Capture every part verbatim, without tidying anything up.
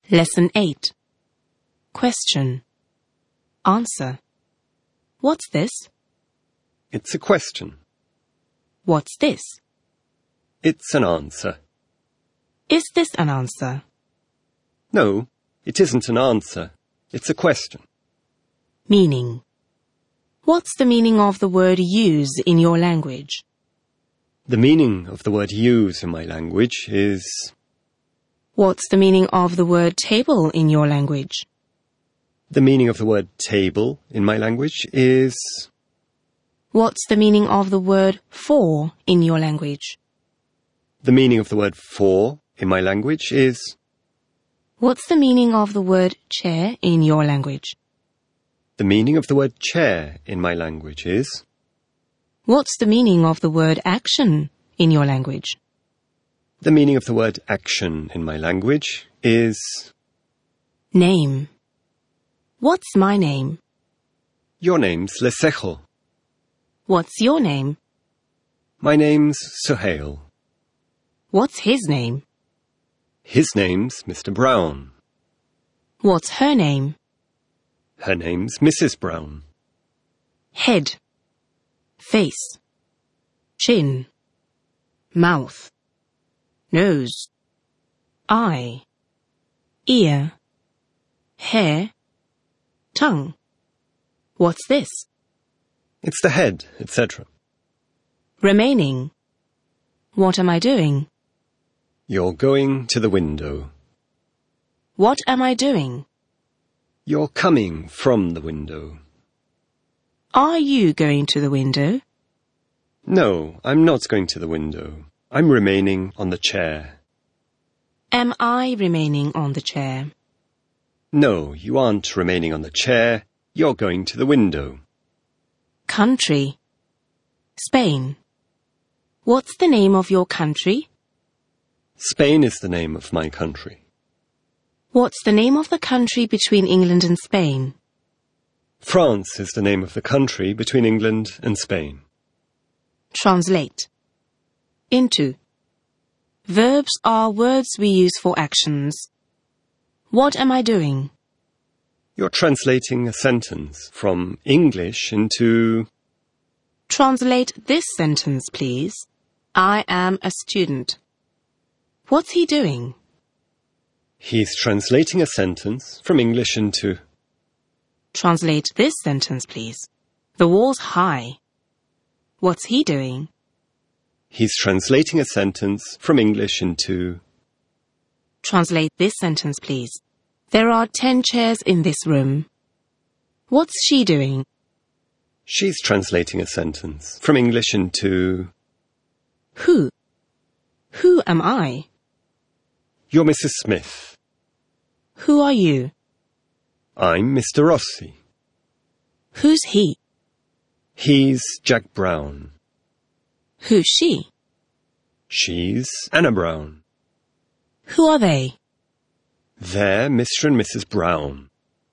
Lesson eight. Question. Answer. What's this? It's a question. What's this? It's an answer. Is this an answer? No, it isn't an answer. It's a question. Meaning. What's the meaning of the word use in your language? The meaning of the word use in my language is... What's the meaning of the word table in your language? The meaning of the word table in my language is... What's the meaning of the word for in your language? The meaning of the word for in my language is... What's the meaning of the word chair in your language? The meaning of the word chair in my language is... What's the meaning of the word action in your language? The meaning of the word action in my language is... Name. What's my name? Your name's Lesejo. What's your name? My name's Suhail. What's his name? His name's Mister Brown. What's her name? Her name's Missus Brown. Head. Face. Chin. Mouth. Nose. Eye. Ear. Hair. Tongue. What's this? It's the head, et cetera. Remaining. What am I doing? You're going to the window. What am I doing? You're coming from the window. Are you going to the window? No, I'm not going to the window. I'm remaining on the chair. Am I remaining on the chair? No, you aren't remaining on the chair. You're going to the window. Country. Spain. What's the name of your country? Spain is the name of my country. What's the name of the country between England and Spain? France is the name of the country between England and Spain. Translate. Into. Verbs are words we use for actions. What am I doing? You're translating a sentence from English into... Translate this sentence, please. I am a student. What's he doing? He's translating a sentence from English into... Translate this sentence, please. The wall's high. What's he doing? He's translating a sentence from English into... Translate this sentence, please. There are ten chairs in this room. What's she doing? She's translating a sentence from English into... Who? Who am I? You're Missus Smith. Who are you? I'm Mister Rossi. Who's he? He's Jack Brown. Who's she? She's Anna Brown. Who are they? They're Mister and Missus Brown.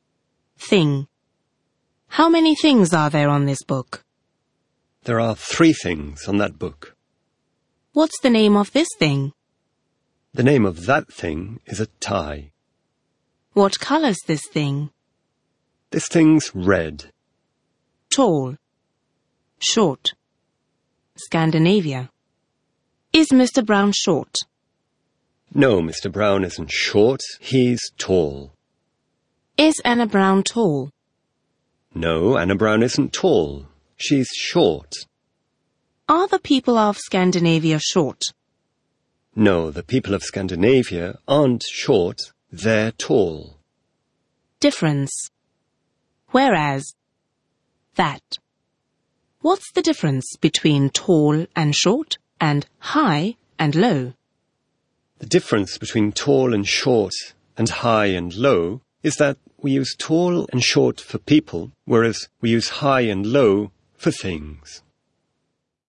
Thing. How many things are there on this book? There are three things on that book. What's the name of this thing? The name of that thing is a tie. What color's this thing? This thing's red. Tall. Short. Scandinavia. Is Mister Brown short? No, Mister Brown isn't short. He's tall. Is Anna Brown tall? No, Anna Brown isn't tall. She's short. Are the people of Scandinavia short? No, the people of Scandinavia aren't short. They're tall. Difference. Whereas. That. What's the difference between tall and short and high and low? The difference between tall and short and high and low is that we use tall and short for people, whereas we use high and low for things.